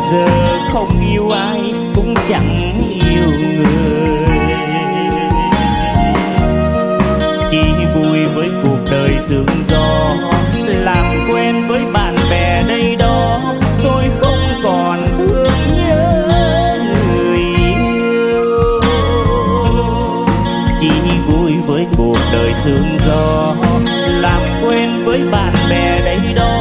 giờ không yêu ai cũng chẳng yêu người, chỉ vui với cuộc đời sương gió, làm quen với bạn bè đây đó. Tôi không còn thương nhớ người yêu, chỉ vui với cuộc đời sương gió, làm quen với bạn bè đây đó.